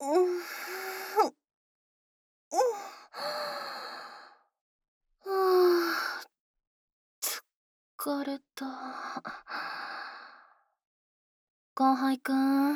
うん、うん、疲れた。後輩くん。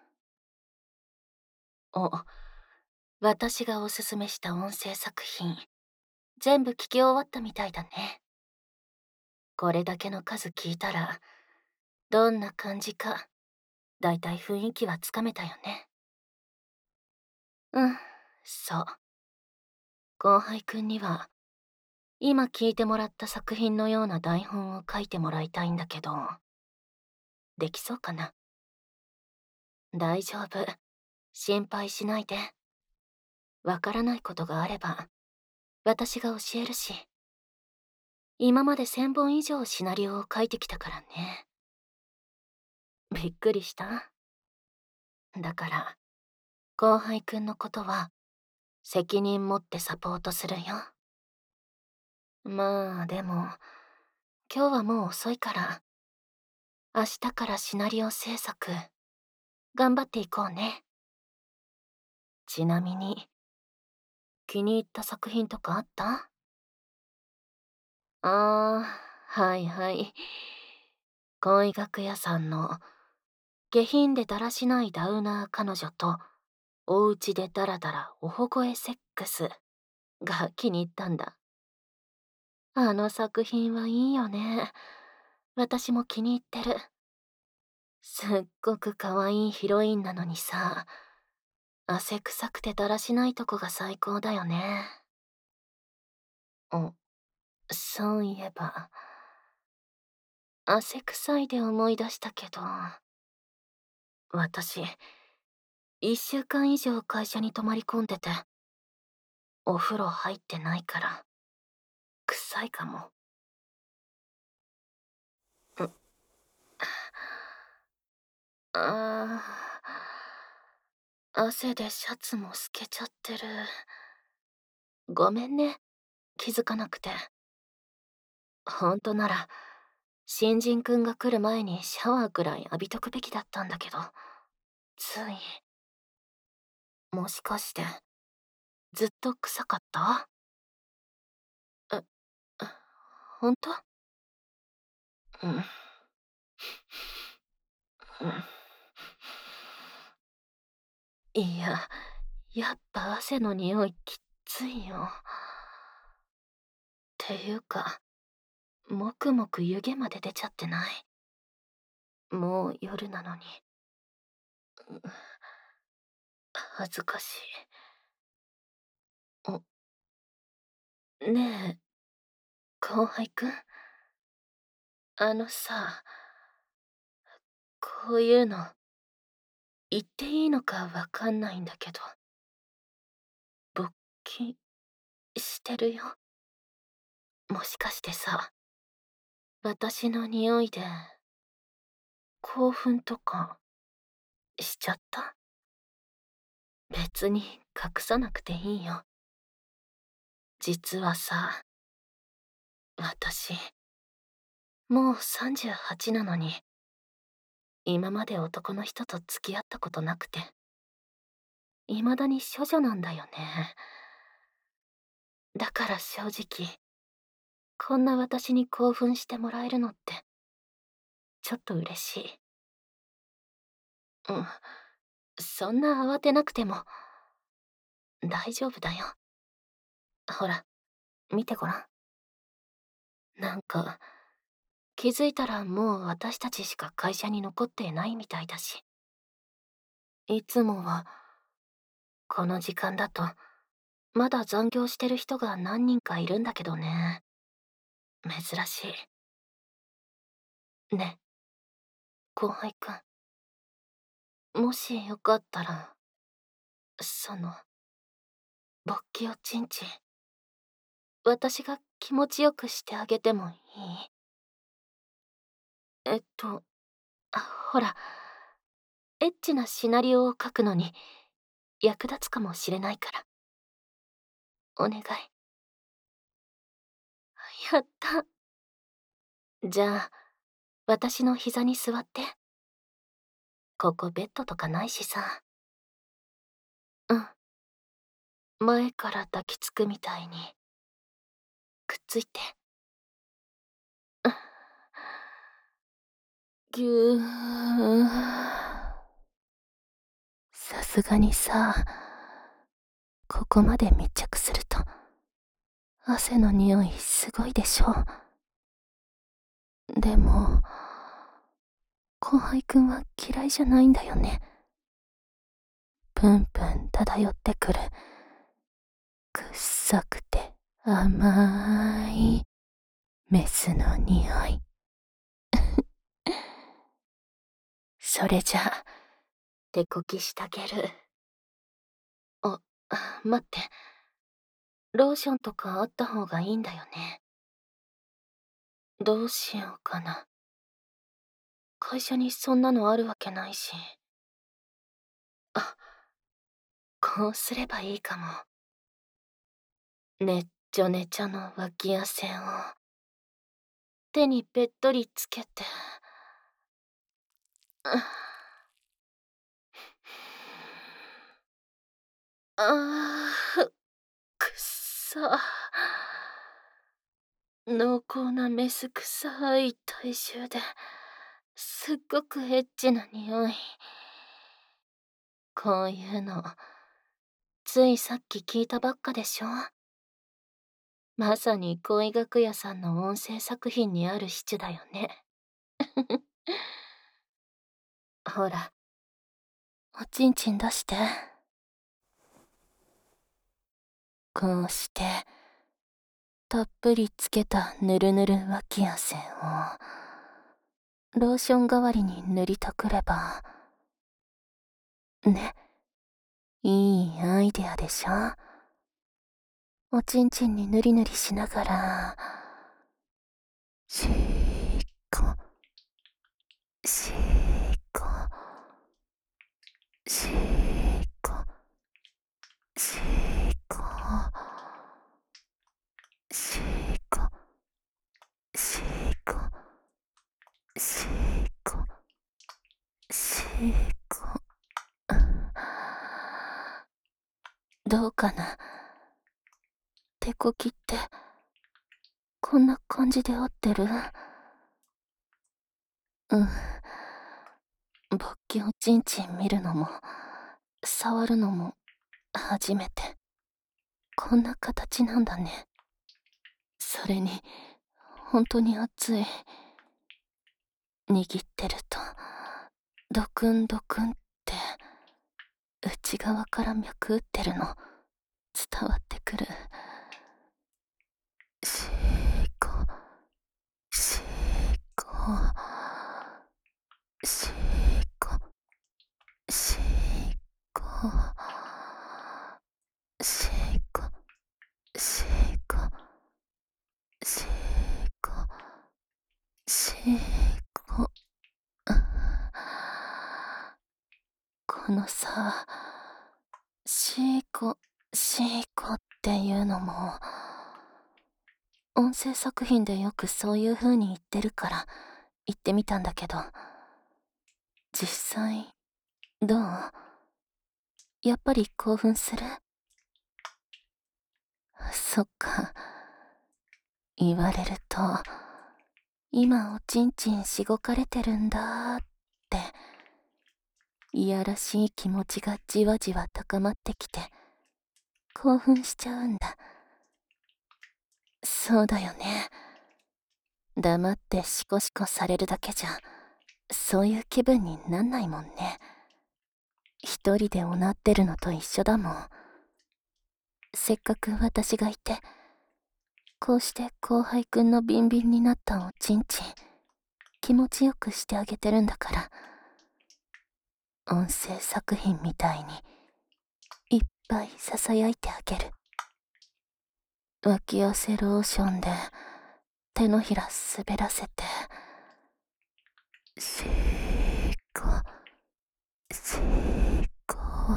お、私がおすすめした音声作品、全部聞き終わったみたいだね。これだけの数聞いたら、どんな感じか、だいたい雰囲気はつかめたよね。うん、そう。後輩くんには、今聞いてもらった作品のような台本を書いてもらいたいんだけど、できそうかな？大丈夫。心配しないで。わからないことがあれば、私が教えるし。今まで1000本以上シナリオを書いてきたからね。びっくりした？だから、後輩くんのことは、責任持ってサポートするよ。まあ、でも、今日はもう遅いから、明日からシナリオ制作、頑張っていこうね。ちなみに、気に入った作品とかあった？はいはい。恋学屋さんの下品でだらしないダウナー彼女とお家でダラダラおほごえセックスが気に入ったんだ。あの作品はいいよね。私も気に入ってる。すっごく可愛いヒロインなのにさ、汗臭くてだらしないとこが最高だよね。お、そういえば、汗臭いで思い出したけど、私、1週間以上会社に泊まり込んでて、お風呂入ってないから、臭いかも。うあ汗でシャツも透けちゃってる。ごめんね、気づかなくて。ほんとなら、新人くんが来る前にシャワーくらい浴びとくべきだったんだけど、つい。もしかして、ずっと臭かった？え、ほんと？うん。うん。いや、やっぱ汗の匂いきっついよ。ていうか、もくもく湯気まで出ちゃってない？もう夜なのに。うん、恥ずかしい。お、ねえ、後輩くん。あのさ、こういうの、言っていいのかわかんないんだけど、勃起してるよ。もしかしてさ、私の匂いで、興奮とかしちゃった？別に隠さなくていいよ。実はさ、私、もう38なのに、今まで男の人と付き合ったことなくて、未だに処女なんだよね。だから正直、こんな私に興奮してもらえるのって、ちょっと嬉しい。うん、そんな慌てなくても、大丈夫だよ。ほら、見てごらん。なんか、気づいたらもう私たちしか会社に残っていないみたいだし。いつもは、この時間だと、まだ残業してる人が何人かいるんだけどね。珍しい。ね、後輩くん。もしよかったら、その、勃起をちんちん、私が気持ちよくしてあげてもいい？えっと、ほら、エッチなシナリオを書くのに役立つかもしれないから。お願い。やった。じゃあ、私の膝に座って。ここベッドとかないしさ。 うん。前から抱きつくみたいに、くっついて。うん。ぎゅー。さすがにさ、ここまで密着すると、汗の匂いすごいでしょ。でも、後輩くんは嫌いじゃないんだよね。プンプン漂ってくる、くっさくて甘いメスの匂い。それじゃあ、手こきしてあげる。あ、待って。ローションとかあった方がいいんだよね。どうしようかな。会社にそんなのあるわけないし。あ、こうすればいいかも。ねっちょねちょの脇汗を手にべっとりつけて。くっさ。濃厚なメス臭い体臭ですっごくエッチな匂い。こういうの、ついさっき聞いたばっかでしょ。まさに恋楽屋さんの音声作品にあるシチュだよね。ほら、おちんちん出して。こうして、たっぷりつけたぬるぬる脇汗を、ローション代わりに塗りたくれば、ね、いいアイデアでしょ。おちんちんにぬりぬりしながら、しーこ、しーこ、しーこ、しーこ、しーこ、しーこ、しーこ、しーこ。どうかな。手こきって、こんな感じで合ってる？うん。勃起おちんちん見るのも、触るのも、初めて。こんな形なんだね。それに、本当に熱い。握ってると、ドクンドクンって、内側から脈打ってるの、伝わってくる。しーこ、しーこ、しーこ、しーこ、しーこ、しーこ、しーこ、しーこ。このさ、シーコ、シーコっていうのも、音声作品でよくそういう風に言ってるから言ってみたんだけど、実際、どう？やっぱり興奮する？そっか。言われると、今おちんちんしごかれてるんだって、いやらしい気持ちがじわじわ高まってきて、興奮しちゃうんだ。そうだよね。黙ってシコシコされるだけじゃ、そういう気分になんないもんね。一人でおなってるのと一緒だもん。せっかく私がいて、こうして後輩くんのビンビンになったおちんちん、気持ちよくしてあげてるんだから。音声作品みたいに、いっぱい囁いてあげる。脇汗ローションで、手のひら滑らせて、しーこ、しーこ、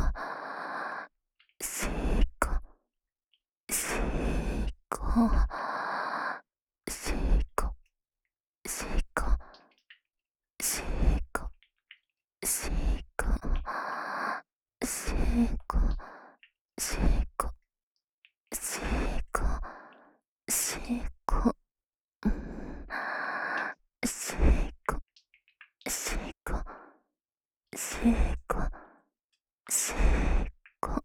しーこ、しーこ、しーこ、しーこ、しーこ、しーこ、しーこ、 シーコ、シーコ、シーコ、うん、シーコ、シーコ、シーコ、シーコ、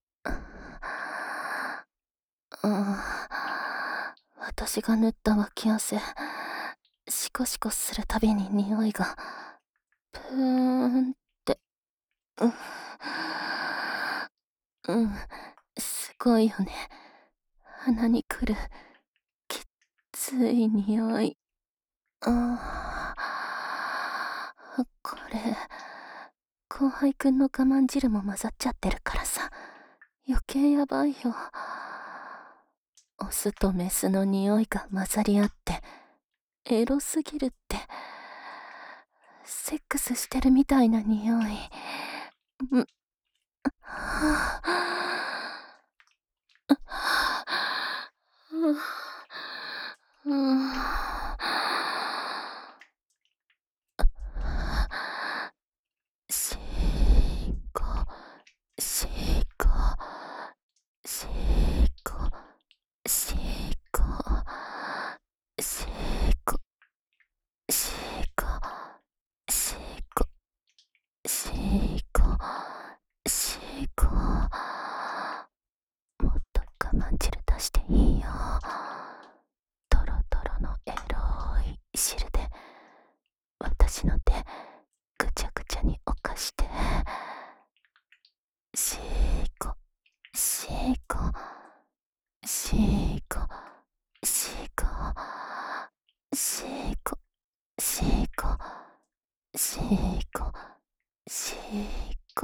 うん、私が塗った脇汗、シコシコするたびに匂いが、プーンって、うん、うん、すごいよね。鼻にくる、きっつい匂い。これ、後輩くんの我慢汁も混ざっちゃってるからさ、余計やばいよ。オスとメスの匂いが混ざり合って、エロすぎるって。セックスしてるみたいな匂い。うん、はぁ、うん、シーコ、シーコ、シーコ、シーコ、シーコ、シーコ、シーコ、シーコ、シーコ、もっと我慢汁出していいよ。トロトロのエロい汁で私の手ぐちゃぐちゃに犯して。シーコ、シーコ、シーコ、シーコ、シーコ、シーコ、シーコ、シーコ。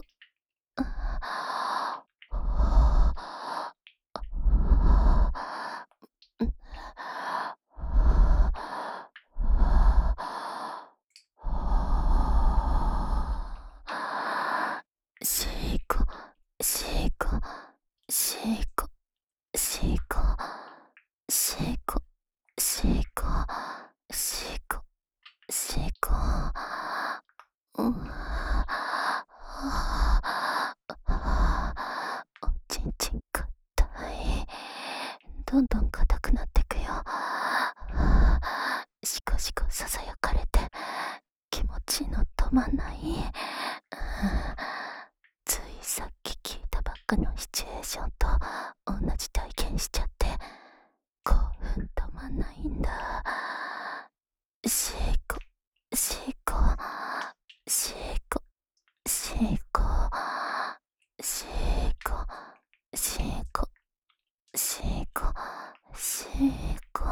シーコ、シーコ、シーコ、シーコ、シーコ、シーコ、シーコ、シーコ。うん、おちんちん硬い。どんどん硬くなってくよ。しこしこささやかれて気持ちの止まんない。ついさっき聞いたばっかのシチュエーションと同じ体験しちゃって興奮止まんないんだ。シーコ、シーコ、シーコ、シーコ、シーコ、シーコ、シーコ、シーコ。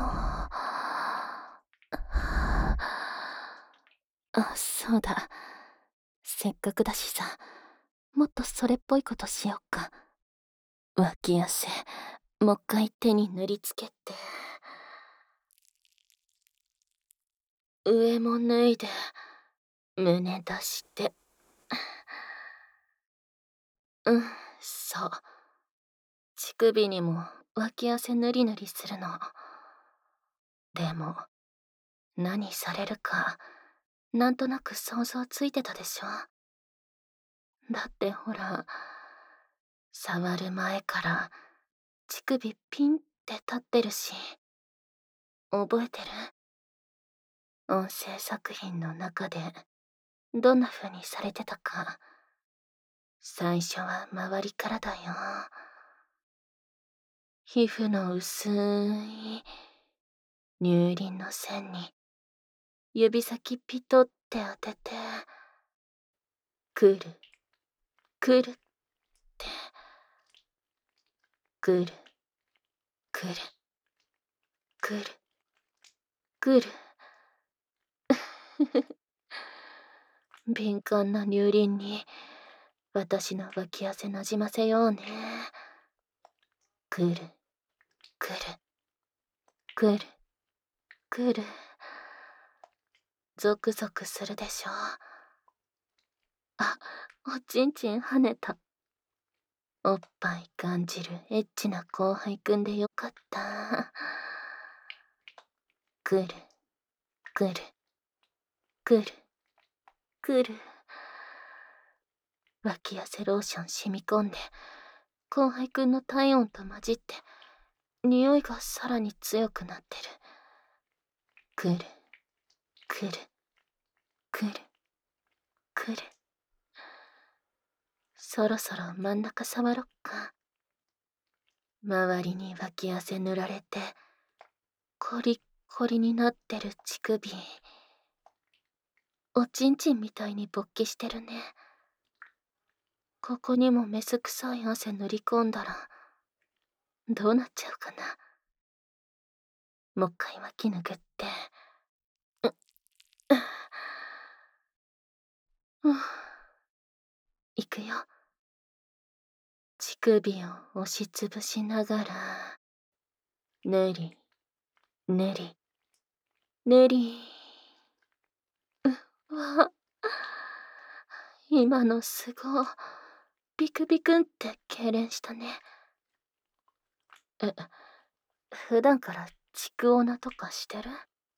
あ、そうだ。せっかくだしさ、もっとそれっぽいことしよっか。脇汗、もう一回手に塗りつけて。上も脱いで、胸出して。うん、そう。乳首にも脇汗ぬりぬりするの。でも、何されるか、なんとなく想像ついてたでしょ。だってほら、触る前から乳首ピンって立ってるし。覚えてる？音声作品の中でどんな風にされてたか。最初は周りからだよ。皮膚の薄い乳輪の線に指先ピトって当てて、くる、くるって、くる、くる、くる、くる。敏感な乳輪に私の脇汗なじませようね。くる、くる、くる、くる。ゾクゾクするでしょ。あ、おちんちん跳ねた。おっぱい感じるエッチな後輩くんでよかった。くる、くる、くる、くる。脇汗ローション染み込んで後輩くんの体温と混じって、匂いがさらに強くなってる。くる、くる、くる、くる。そろそろ真ん中触ろっか。周りに脇汗塗られて、コリッコリになってる乳首。おちんちんみたいに勃起してるね。ここにもメス臭い汗塗り込んだら、どうなっちゃうかな。もう一回脇拭って。いくよ。乳首を押しつぶしながら、ぬり、ぬり、ぬり。わ、今のすごい、ビクビクンって痙攣したね。普段から蓄オナとかしてる？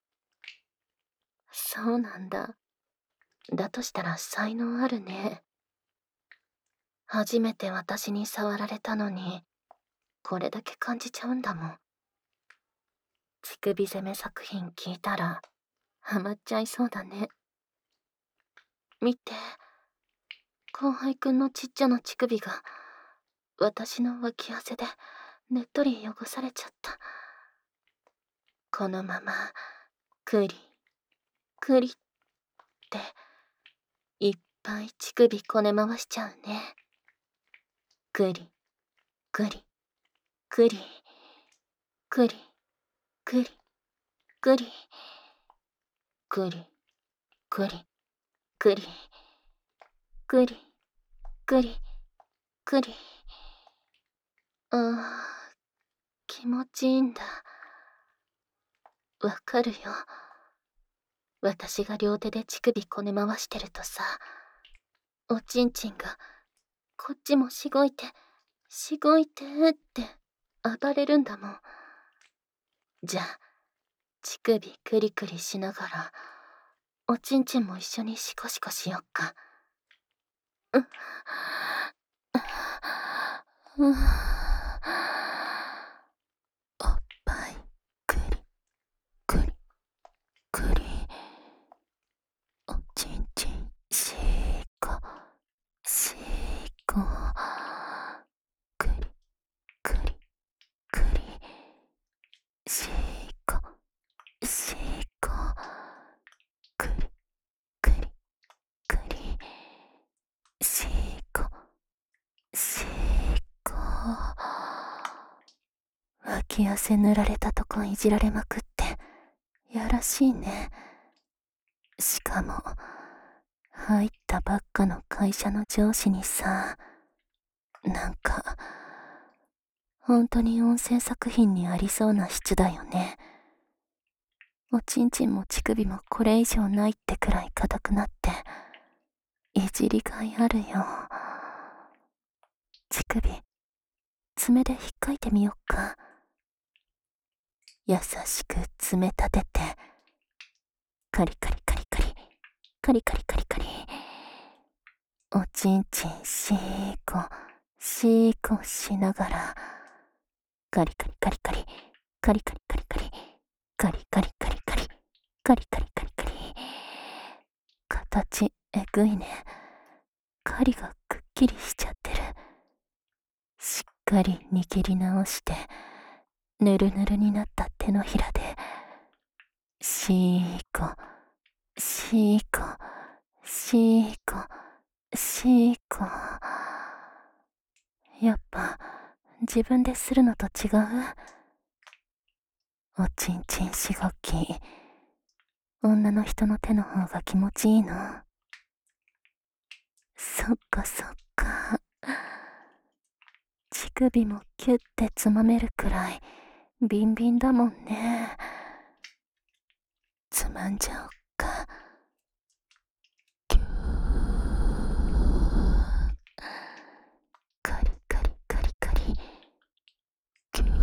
そうなんだ。だとしたら才能あるね。初めて私に触られたのに、これだけ感じちゃうんだもん。乳首攻め作品聞いたら、ハマっちゃいそうだね。見て、後輩くんのちっちゃな乳首が、私の脇汗でねっとり汚されちゃった。このまま、クリ、クリって、いっぱい乳首こね回しちゃうね。クリ、クリ、クリ、クリ、クリ、クリ、クリ、クリ、クリ、クリ、クリ、クリ。ああ、気持ちいいんだ。わかるよ。私が両手で乳首こね回してるとさ、おちんちんが、こっちもしごいて、しごいてって暴れるんだもん。じゃあ、乳首クリクリしながら、おちんちんも一緒にシコシコしよっか。おっぱい、クリ、クリ、クリ。おちんちん、シコ、シコ。クリ、クリ、クリ。シコ、シコ。クリ、クリ、クリ。シコ、シコ。脇汗塗られたとこいじられまくって、やらしいね。しかも、入ったばっかの会社の上司にさ、なんか、本当に音声作品にありそうな質だよね。おちんちんも乳首もこれ以上ないってくらい硬くなって、いじりがいあるよ。乳首、爪で引っかいてみよっか。優しく爪立てて、カリカリカリカリ、カリカリカリカリ。おちんちんシーコ、シーコしながら、カリカリカリカリ、カリカリカリカリ、カリカリカリカリ、カリカリカリカリ。形えぐいね。狩りがくっきりしちゃってる。しっかり握り直して、ぬるぬるになった手のひらで、シーコ、シーコ、シーコ、シーコ。やっぱ、自分でするのと違う？おちんちんしごき、女の人の手の方が気持ちいいの？そっかそっか。乳首もキュッてつまめるくらいビンビンだもんね。つまんじゃおっか。キュー。カリカリカリカリ。キュー。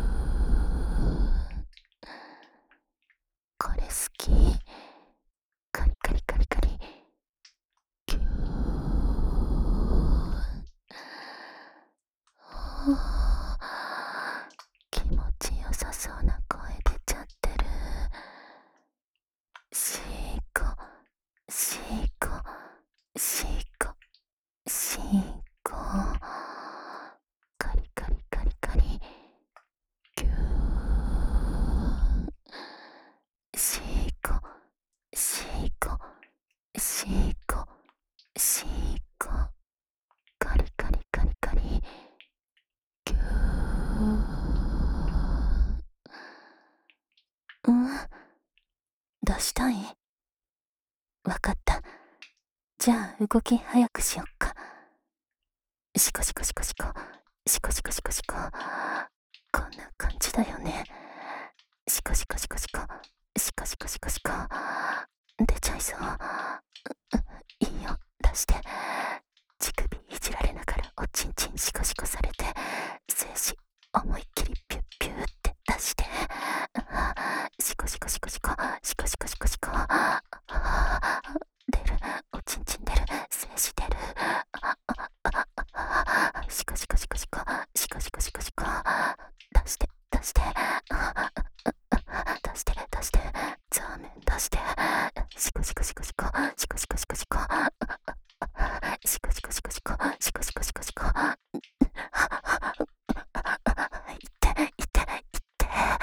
これ好き。カリカリカリカリ。キュー。 気持ちよさそうな声出ちゃってる。シーコ、シーコ、シーコ、シーコ。カリカリカリカリ。ギュー。シーコ、シーコ、シーコ、シーコ。カリカリカリカリ。ギュー。うん、どうしたい？わかった。じゃあ動き早くしよっか。シコシコシコシコ、シコシコシコシコ。こんな感じだよね。シコシコシコシコ、シコシコシコシコ。出ちゃいそう。いいよ、出して。乳首いじられながらおちんちんシコシコされて、精子思いっきりピュッピューって出して。シコシコシコシコ、シコシコシコシコ。出る、おちんちん出る、精子出る。シコシコシコシコ、シコシコシコシコ。出して、出して。出して、出して。ザーメン出して。シコシコシコシコ、シコシコシコシコ。シコシコシコシコ、シコシコシコシコ。いって、いって、いって。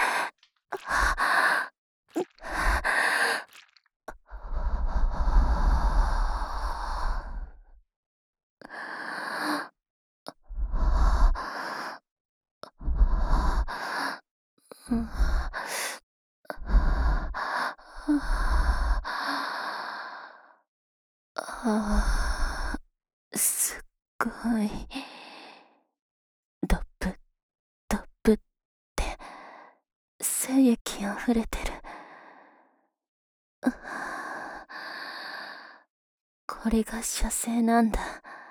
うん、すっごい。ドップ、ドップって、精液溢れてる。これが射精なんだ。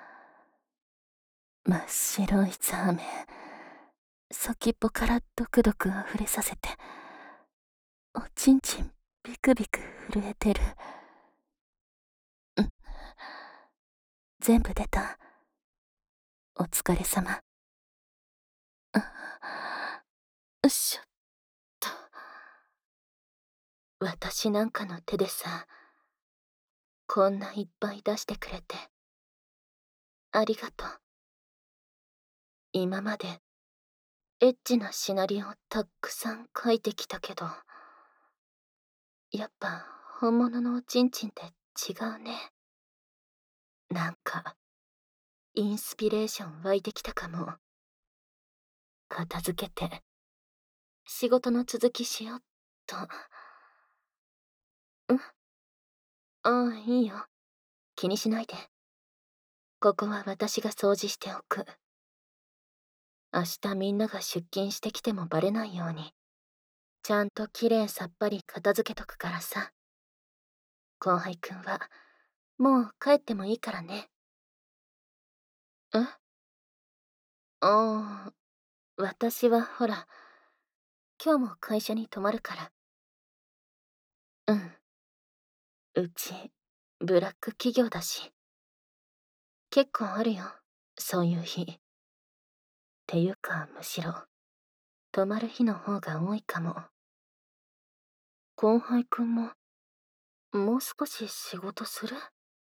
真っ白いザーメン。先っぽからドクドク溢れさせて、おちんちんビクビク震えてる。全部出た。お疲れ様。よっしょっと。私なんかの手でさ、こんないっぱい出してくれてありがとう。今までエッチなシナリオたっくさん書いてきたけど、やっぱ本物のおちんちんって違うね。なんかインスピレーション湧いてきたかも。片付けて仕事の続きしよっと。うん、ああ、いいよ。気にしないで。ここは私が掃除しておく。明日みんなが出勤してきてもバレないように、ちゃんときれいさっぱり片付けとくからさ。後輩くんは、もう帰ってもいいからね。え？ああ、私はほら、今日も会社に泊まるから。うん。うち、ブラック企業だし。結構あるよ、そういう日。っていうか、むしろ、泊まる日の方が多いかも。後輩くんも、もう少し仕事する？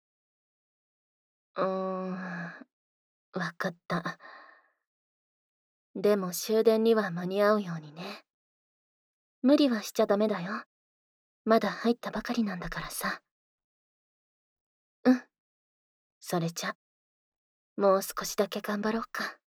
わかった。でも終電には間に合うようにね。無理はしちゃダメだよ。まだ入ったばかりなんだからさ。うん。それじゃ、もう少しだけ頑張ろうか。